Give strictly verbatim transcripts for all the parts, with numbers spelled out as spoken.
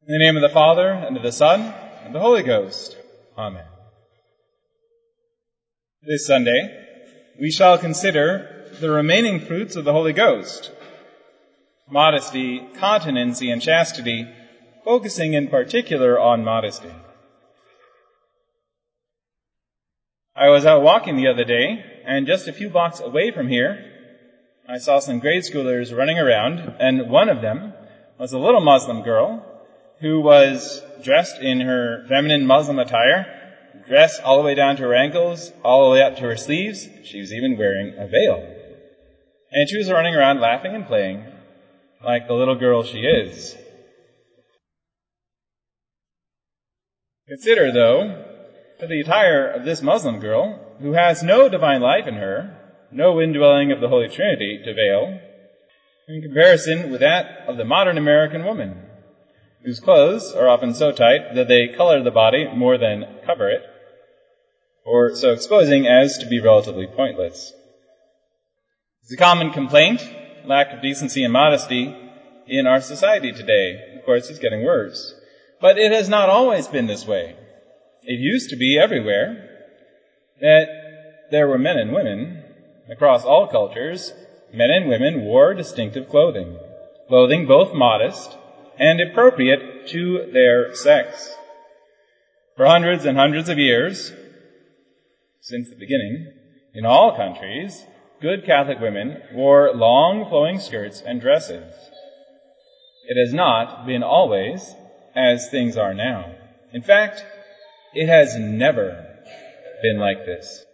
In the name of the Father, and of the Son, and of the Holy Ghost. Amen. This Sunday, we shall consider the remaining fruits of the Holy Ghost: modesty, continency, and chastity, focusing in particular on modesty. I was out walking the other day, and just a few blocks away from here, I saw some grade schoolers running around, and one of them was a little Muslim girl who was dressed in her feminine Muslim attire, dressed all the way down to her ankles, all the way up to her sleeves. She was even wearing a veil. And she was running around laughing and playing like the little girl she is. Consider, though, that the attire of this Muslim girl, who has no divine life in her, no indwelling of the Holy Trinity to veil, in comparison with that of the modern American woman, whose clothes are often so tight that they color the body more than cover it, or so exposing as to be relatively pointless. It's a common complaint, lack of decency and modesty, in our society today. Of course, it's getting worse. But it has not always been this way. It used to be everywhere that there were men and women, across all cultures, men and women wore distinctive clothing, clothing both modest and appropriate to their sex. For hundreds and hundreds of years, since the beginning, in all countries, good Catholic women wore long flowing skirts and dresses. It has not been always as things are now. In fact, it has never been like this.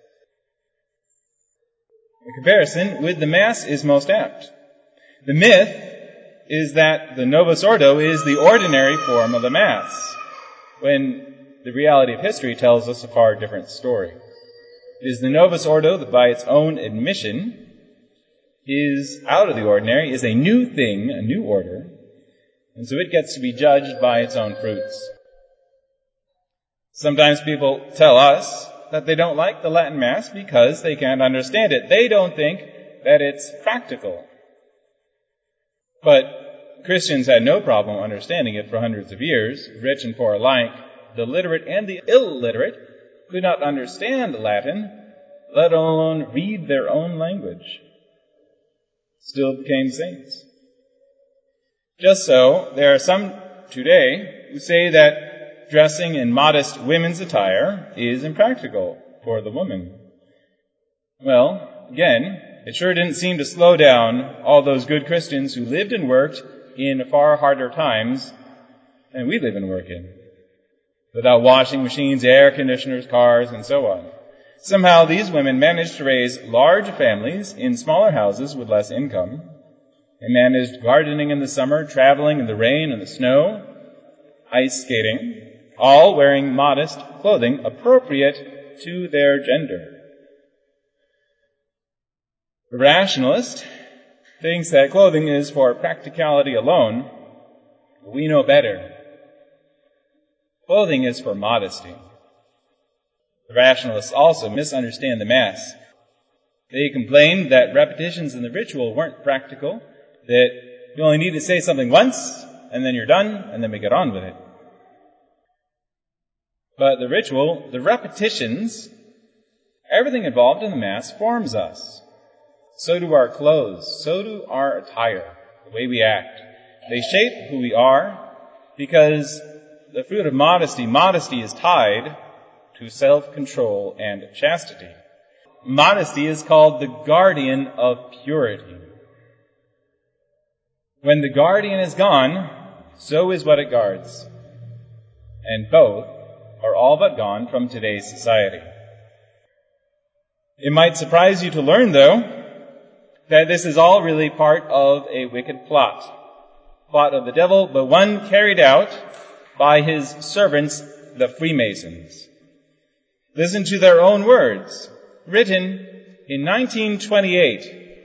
The comparison with the Mass is most apt. The myth is that the Novus Ordo is the ordinary form of the Mass, when the reality of history tells us a far different story. It is the Novus Ordo that by its own admission is out of the ordinary, is a new thing, a new order, and so it gets to be judged by its own fruits. Sometimes people tell us that they don't like the Latin Mass because they can't understand it. They don't think that it's practical. But Christians had no problem understanding it for hundreds of years. Rich and poor alike, the literate and the illiterate, could not understand Latin, let alone read their own language. Still became saints. Just so, there are some today who say that dressing in modest women's attire is impractical for the woman. Well, again, it sure didn't seem to slow down all those good Christians who lived and worked in far harder times than we live and work in, without washing machines, air conditioners, cars, and so on. Somehow these women managed to raise large families in smaller houses with less income. They managed gardening in the summer, traveling in the rain and the snow, ice skating, all wearing modest clothing appropriate to their gender. The rationalist thinks that clothing is for practicality alone. We know better. Clothing is for modesty. The rationalists also misunderstand the Mass. They complain that repetitions in the ritual weren't practical, that you only need to say something once, and then you're done, and then we get on with it. But the ritual, the repetitions, everything involved in the Mass forms us. So do our clothes, so do our attire, the way we act. They shape who we are because the fruit of modesty, modesty is tied to self-control and chastity. Modesty is called the guardian of purity. When the guardian is gone, so is what it guards. And both are all but gone from today's society. It might surprise you to learn, though, that this is all really part of a wicked plot. Plot of the devil, but one carried out by his servants, the Freemasons. Listen to their own words, written in nineteen twenty-eight.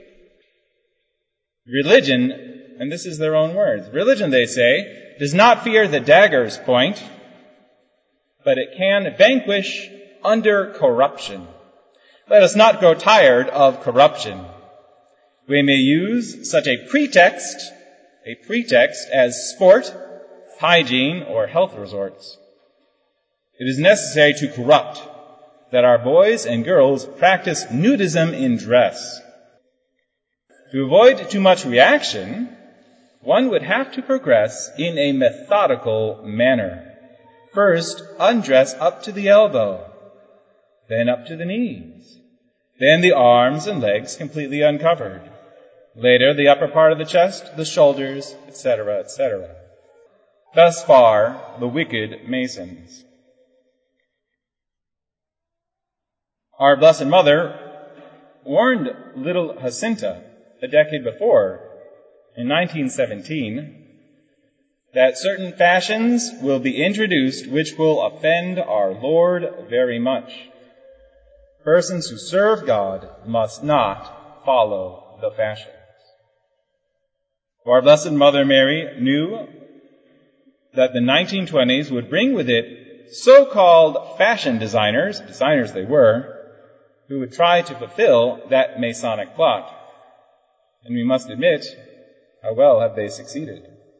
Religion, and this is their own words, religion, they say, does not fear the dagger's point, but it can vanquish under corruption. Let us not grow tired of corruption. We may use such a pretext, a pretext as sport, hygiene, or health resorts. It is necessary to corrupt that our boys and girls practice nudism in dress. To avoid too much reaction, one would have to progress in a methodical manner. First, undress up to the elbow, then up to the knees, then the arms and legs completely uncovered, later the upper part of the chest, the shoulders, et cetera, et cetera. Thus far, the wicked Masons. Our Blessed Mother warned little Jacinta a decade before, in nineteen seventeen, that certain fashions will be introduced which will offend our Lord very much. Persons who serve God must not follow the fashions. Our Blessed Mother Mary knew that the nineteen twenties would bring with it so-called fashion designers, designers they were, who would try to fulfill that Masonic plot. And we must admit, how well have they succeeded?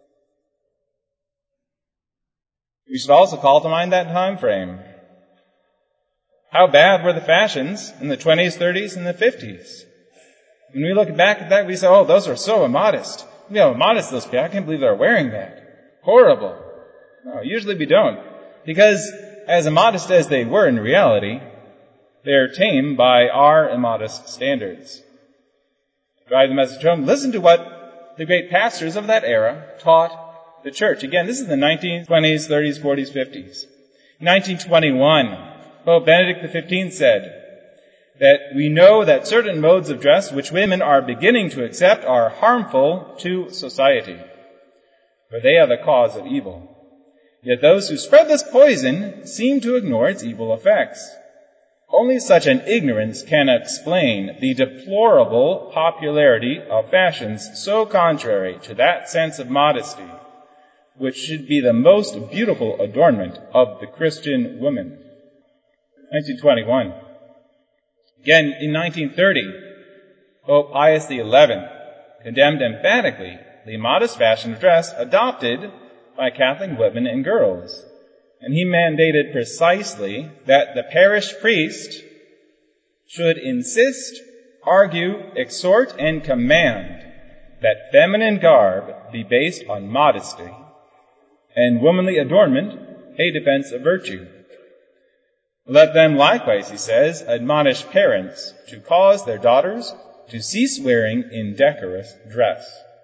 We should also call to mind that time frame. How bad were the fashions in the twenties, thirties, and the fifties? When we look back at that, we say, oh, those are so immodest. You know, immodest those people. I can't believe they're wearing that. Horrible. No, usually we don't. Because as immodest as they were in reality, they're tamed by our immodest standards. To drive the message home, listen to what the great pastors of that era taught the church. Again, this is the nineteen twenties, thirties, forties, fifties. In nineteen twenty-one, Pope Benedict the fifteenth said that we know that certain modes of dress which women are beginning to accept are harmful to society, for they are the cause of evil. Yet those who spread this poison seem to ignore its evil effects. Only such an ignorance can explain the deplorable popularity of fashions so contrary to that sense of modesty, which should be the most beautiful adornment of the Christian woman. nineteen twenty-one. Again, in nineteen thirty, Pope Pius the eleventh condemned emphatically the modest fashion of dress adopted by Catholic women and girls. And he mandated precisely that the parish priest should insist, argue, exhort, and command that feminine garb be based on modesty and womanly adornment a defense of virtue. Let them likewise, he says, admonish parents to cause their daughters to cease wearing indecorous dress.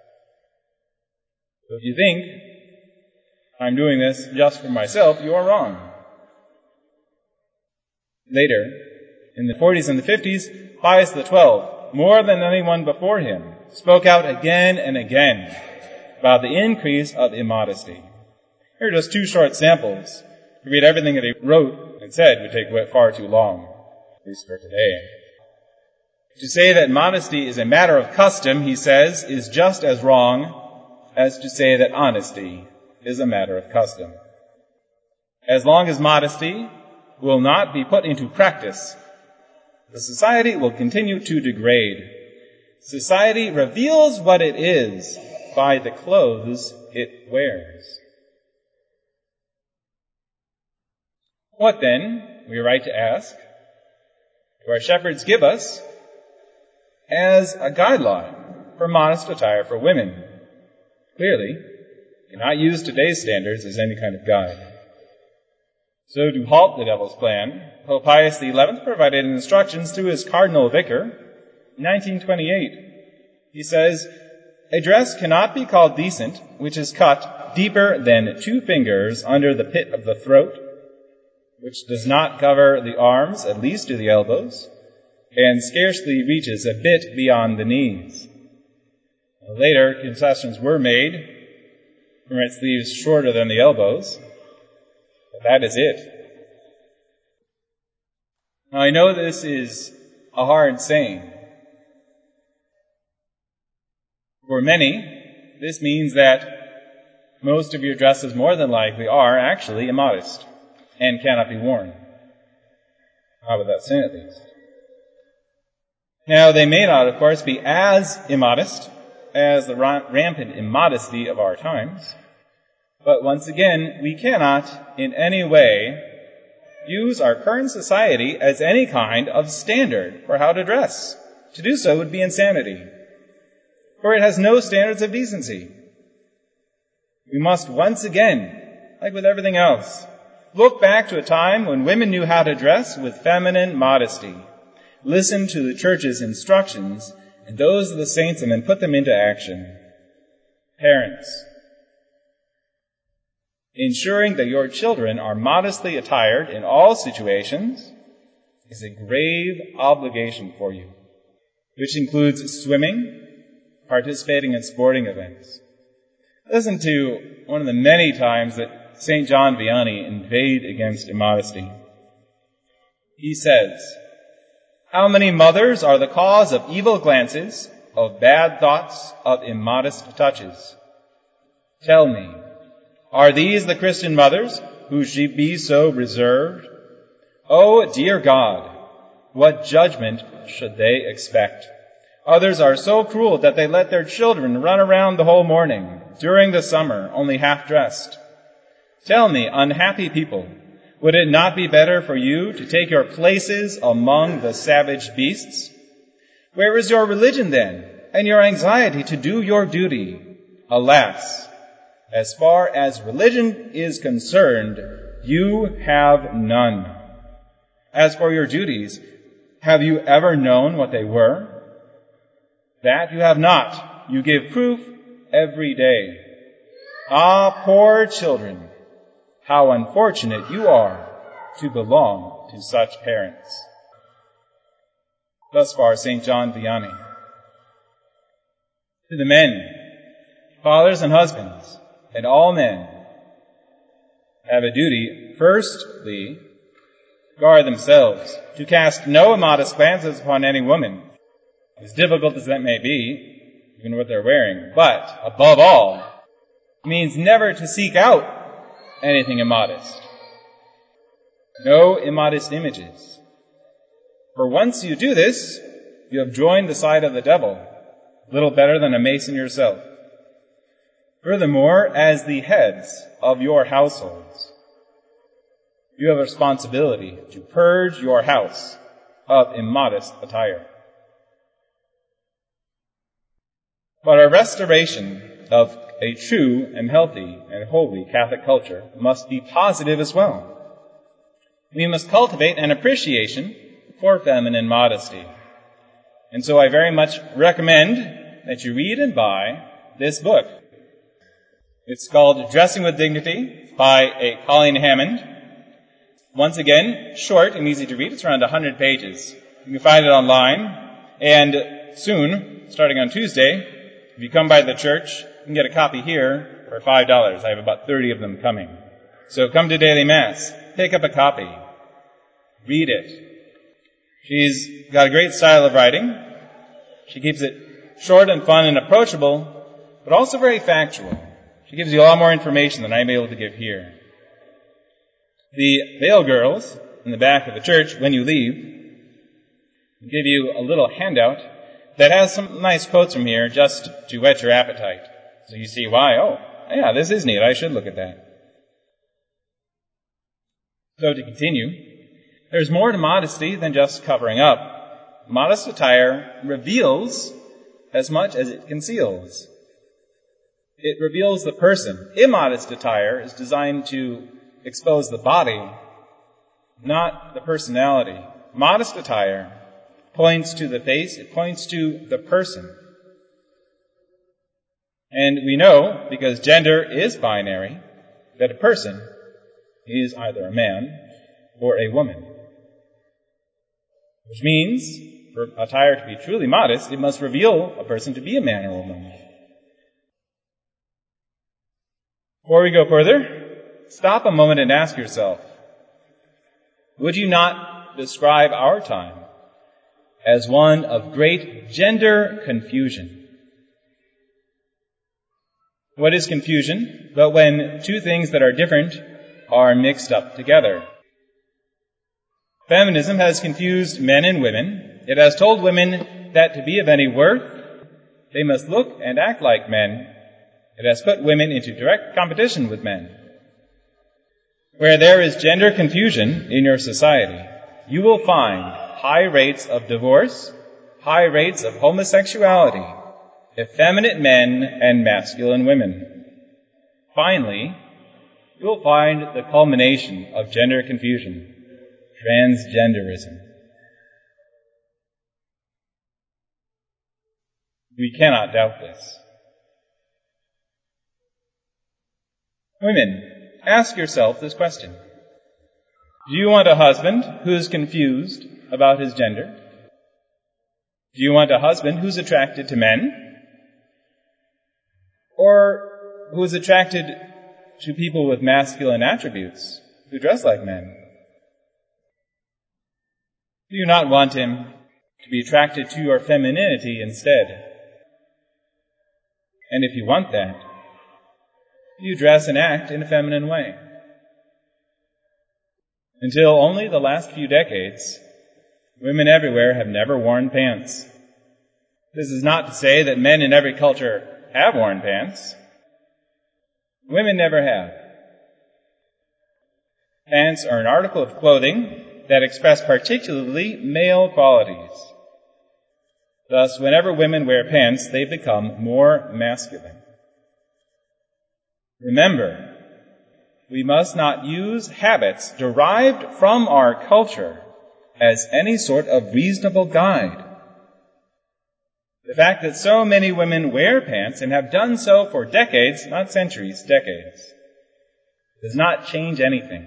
So if you think I'm doing this just for myself, you are wrong. Later, in the forties and the fifties, Pius the twelfth, more than anyone before him, spoke out again and again about the increase of immodesty. Here are just two short samples. To read everything that he wrote and said would take far too long, at least for today. To say that modesty is a matter of custom, he says, is just as wrong as to say that honesty is a matter of custom. As long as modesty will not be put into practice, the society will continue to degrade. Society reveals what it is by the clothes it wears. What then, we are right to ask, do our shepherds give us as a guideline for modest attire for women? Clearly, cannot use today's standards as any kind of guide. So to halt the devil's plan, Pope Pius the eleventh provided instructions through his cardinal vicar in nineteen twenty-eight. He says, a dress cannot be called decent which is cut deeper than two fingers under the pit of the throat, which does not cover the arms at least to the elbows, and scarcely reaches a bit beyond the knees. Later, concessions were made from its sleeves shorter than the elbows, but that is it. Now, I know this is a hard saying. For many, this means that most of your dresses more than likely are actually immodest and cannot be worn. How about that sin, at least? Now, they may not, of course, be as immodest as the rampant immodesty of our times, But once again, we cannot in any way use our current society as any kind of standard for how to dress. To do so would be insanity, for it has no standards of decency. We must once again, like with everything else, look back to a time when women knew how to dress with feminine modesty, listen to the church's instructions and those of the saints, and then put them into action. Parents, ensuring that your children are modestly attired in all situations is a grave obligation for you, which includes swimming, participating in sporting events. Listen to one of the many times that Saint John Vianney inveighed against immodesty. He says, "How many mothers are the cause of evil glances, of bad thoughts, of immodest touches? Tell me, are these the Christian mothers who should be so reserved? Oh, dear God, what judgment should they expect? Others are so cruel that they let their children run around the whole morning, during the summer, only half-dressed. Tell me, unhappy people, would it not be better for you to take your places among the savage beasts? Where is your religion then, and your anxiety to do your duty? Alas, as far as religion is concerned, you have none. As for your duties, have you ever known what they were? That you have not. You give proof every day. Ah, poor children, how unfortunate you are to belong to such parents." Thus far, Saint John Vianney. To the men, fathers and husbands, and all men have a duty, firstly, guard themselves, to cast no immodest glances upon any woman, as difficult as that may be, even what they're wearing. But, above all, it means never to seek out anything immodest. No immodest images. For once you do this, you have joined the side of the devil, little better than a mason yourself. Furthermore, as the heads of your households, you have a responsibility to purge your house of immodest attire. But our restoration of a true and healthy and holy Catholic culture must be positive as well. We must cultivate an appreciation for feminine modesty. And so I very much recommend that you read and buy this book. It's called Dressing with Dignity by a Colleen Hammond. Once again, short and easy to read. It's around one hundred pages. You can find it online. And soon, starting on Tuesday, if you come by the church, you can get a copy here for five dollars. I have about thirty of them coming. So come to daily Mass. Pick up a copy. Read it. She's got a great style of writing. She keeps it short and fun and approachable, but also very factual. She gives you a lot more information than I'm able to give here. The Veil Girls in the back of the church, when you leave, give you a little handout that has some nice quotes from here just to whet your appetite. So you see why, oh, yeah, this is neat. I should look at that. So to continue, there's more to modesty than just covering up. Modest attire reveals as much as it conceals. It reveals the person. Immodest attire is designed to expose the body, not the personality. Modest attire points to the face, it points to the person. And we know, because gender is binary, that a person is either a man or a woman. Which means, for attire to be truly modest, it must reveal a person to be a man or a woman. Before we go further, stop a moment and ask yourself, would you not describe our time as one of great gender confusion? What is confusion? But when two things that are different are mixed up together. Feminism has confused men and women. It has told women that to be of any worth, they must look and act like men, It has put women into direct competition with men. Where there is gender confusion in your society, you will find high rates of divorce, high rates of homosexuality, effeminate men and masculine women. Finally, you will find the culmination of gender confusion, transgenderism. We cannot doubt this. Women, ask yourself this question. Do you want a husband who is confused about his gender? Do you want a husband who's attracted to men? Or who is attracted to people with masculine attributes who dress like men? Do you not want him to be attracted to your femininity instead? And if you want that, you dress and act in a feminine way. Until only the last few decades, women everywhere have never worn pants. This is not to say that men in every culture have worn pants. Women never have. Pants are an article of clothing that express particularly male qualities. Thus, whenever women wear pants, they become more masculine. Remember, we must not use habits derived from our culture as any sort of reasonable guide. The fact that so many women wear pants and have done so for decades, not centuries, decades, does not change anything.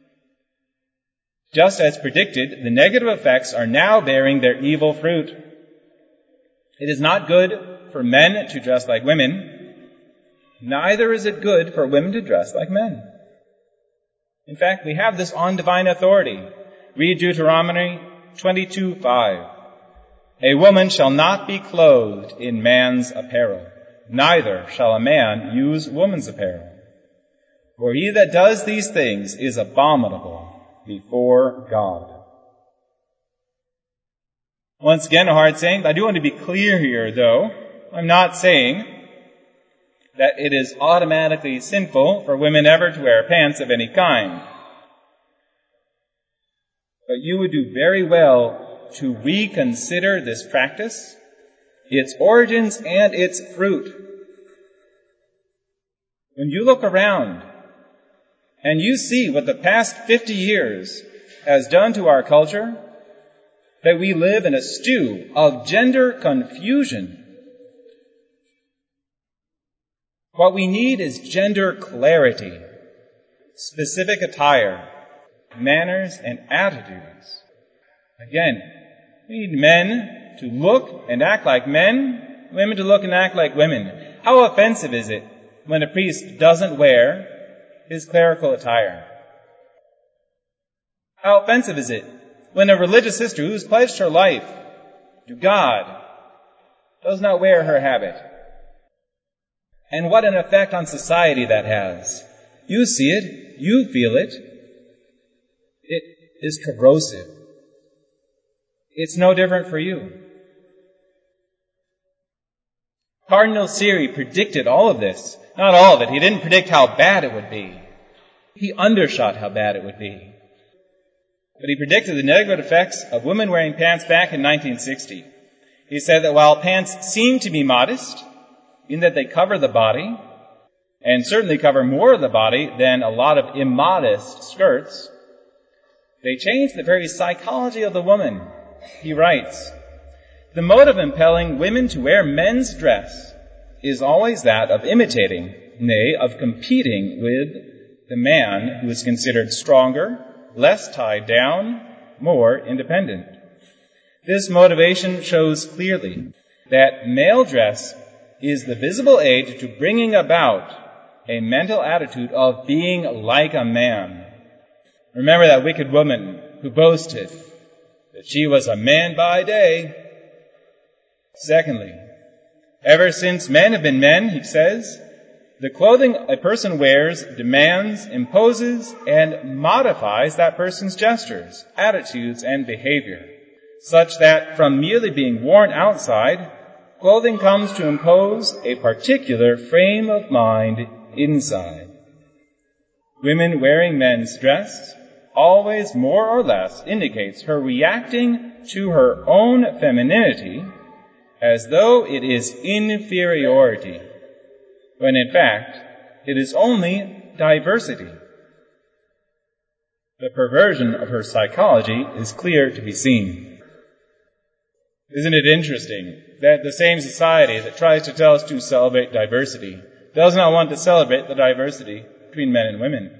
Just as predicted, the negative effects are now bearing their evil fruit. It is not good for men to dress like women. Neither is it good for women to dress like men. In fact, we have this on divine authority. Read Deuteronomy twenty-two five. A woman shall not be clothed in man's apparel, neither shall a man use woman's apparel. For he that does these things is abominable before God. Once again, a hard saying, but I do want to be clear here, though. I'm not saying that it is automatically sinful for women ever to wear pants of any kind. But you would do very well to reconsider this practice, its origins and its fruit. When you look around and you see what the past fifty years has done to our culture, that we live in a stew of gender confusion. What we need is gender clarity, specific attire, manners, and attitudes. Again, we need men to look and act like men, women to look and act like women. How offensive is it when a priest doesn't wear his clerical attire? How offensive is it when a religious sister who's pledged her life to God does not wear her habit? And what an effect on society that has. You see it, you feel it. It is corrosive. It's no different for you. Cardinal Siri predicted all of this. Not all of it. He didn't predict how bad it would be. He undershot how bad it would be. But he predicted the negative effects of women wearing pants back in nineteen sixty. He said that while pants seem to be modest, in that they cover the body, and certainly cover more of the body than a lot of immodest skirts, they change the very psychology of the woman. He writes, the motive impelling women to wear men's dress is always that of imitating, nay, of competing with the man who is considered stronger, less tied down, more independent. This motivation shows clearly that male dress is the visible aid to bringing about a mental attitude of being like a man. Remember that wicked woman who boasted that she was a man by day. Secondly, ever since men have been men, he says, the clothing a person wears demands, imposes, and modifies that person's gestures, attitudes, and behavior, such that from merely being worn outside, Clothing comes to impose a particular frame of mind inside. Women wearing men's dress always more or less indicates her reacting to her own femininity as though it is inferiority, when in fact it is only diversity. The perversion of her psychology is clear to be seen. Isn't it interesting that the same society that tries to tell us to celebrate diversity does not want to celebrate the diversity between men and women?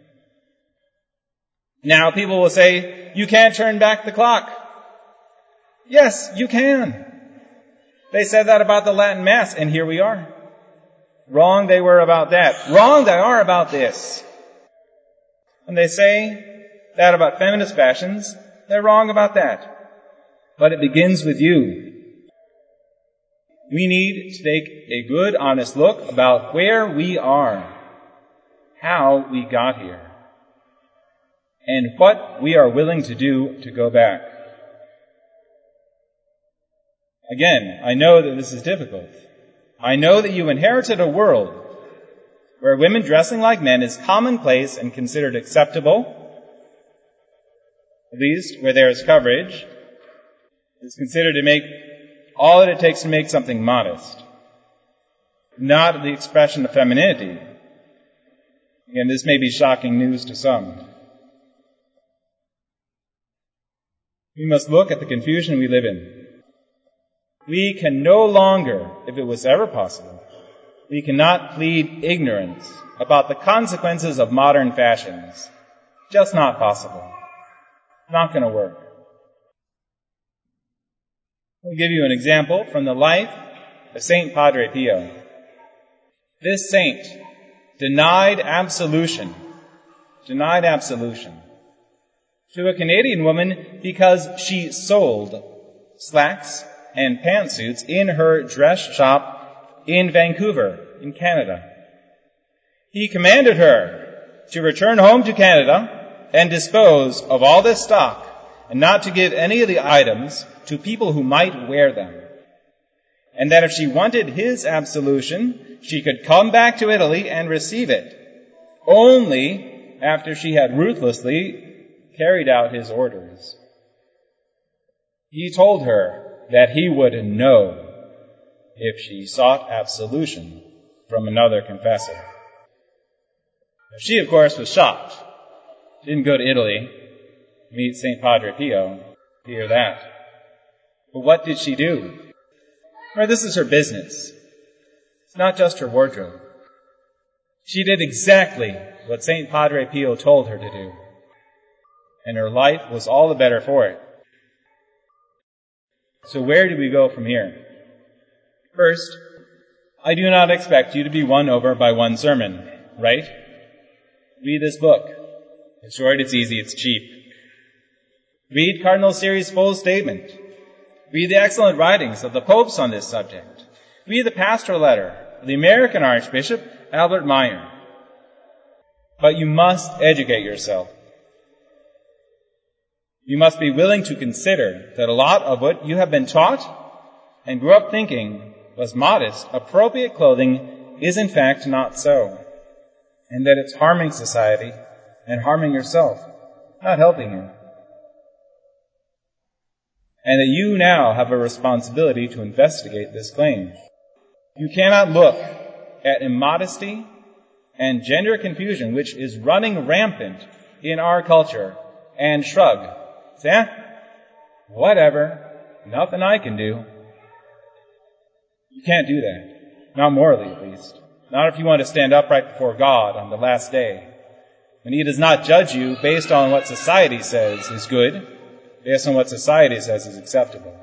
Now people will say, you can't turn back the clock. Yes, you can. They said that about the Latin Mass, and here we are. Wrong they were about that. Wrong they are about this. When they say that about feminist fashions, they're wrong about that. But it begins with you. We need to take a good, honest look about where we are, how we got here, and what we are willing to do to go back. Again, I know that this is difficult. I know that you inherited a world where women dressing like men is commonplace and considered acceptable, at least where there is coverage. It's considered to make all that it takes to make something modest, not the expression of femininity. Again, this may be shocking news to some. We must look at the confusion we live in. We can no longer, if it was ever possible, we cannot plead ignorance about the consequences of modern fashions. Just not possible. Not going to work. I'll give you an example from the life of Saint Padre Pio. This saint denied absolution, denied absolution to a Canadian woman because she sold slacks and pantsuits in her dress shop in Vancouver, in Canada. He commanded her to return home to Canada and dispose of all this stock and not to give any of the items to people who might wear them. And that if she wanted his absolution, she could come back to Italy and receive it, only after she had ruthlessly carried out his orders. He told her that he would know if she sought absolution from another confessor. She, of course, was shocked. She didn't go to Italy to meet Saint Padre Pio to hear that. But what did she do? Well, this is her business. It's not just her wardrobe. She did exactly what Saint Padre Pio told her to do. And her life was all the better for it. So where do we go from here? First, I do not expect you to be won over by one sermon, right? Read this book. It's short, it's easy, it's cheap. Read Cardinal Siri's full statement. Read the excellent writings of the popes on this subject. Read the pastoral letter of the American Archbishop Albert Meyer. But you must educate yourself. You must be willing to consider that a lot of what you have been taught and grew up thinking was modest, appropriate clothing is in fact not so, and that it's harming society and harming yourself, not helping you. And that you now have a responsibility to investigate this claim. You cannot look at immodesty and gender confusion, which is running rampant in our culture, and shrug. Say, eh, whatever, nothing I can do. You can't do that. Not morally, at least. Not if you want to stand upright before God on the last day. And He does not judge you based on what society says is good, based on what society says is acceptable.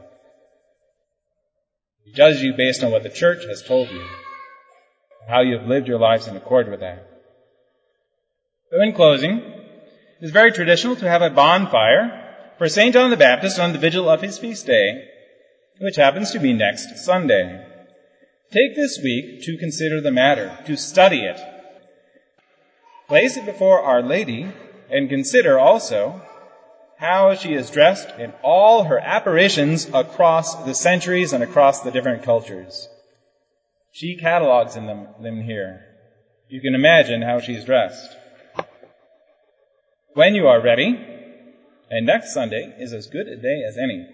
He judges you based on what the church has told you, how you have lived your lives in accord with that. So in closing, it is very traditional to have a bonfire for Saint John the Baptist on the vigil of his feast day, which happens to be next Sunday. Take this week to consider the matter, to study it. Place it before Our Lady, and consider also how she is dressed in all her apparitions across the centuries and across the different cultures. She catalogs in them, them here. You can imagine how she's dressed. When you are ready, and next Sunday is as good a day as any,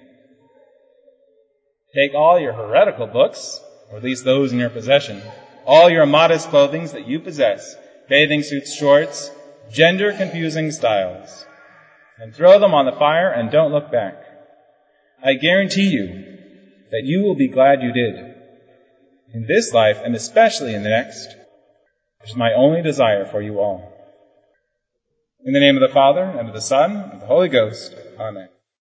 take all your heretical books, or at least those in your possession, all your modest clothing that you possess, bathing suits, shorts, gender-confusing styles, and throw them on the fire and don't look back. I guarantee you that you will be glad you did. In this life, and especially in the next, which is my only desire for you all. In the name of the Father, and of the Son, and of the Holy Ghost. Amen.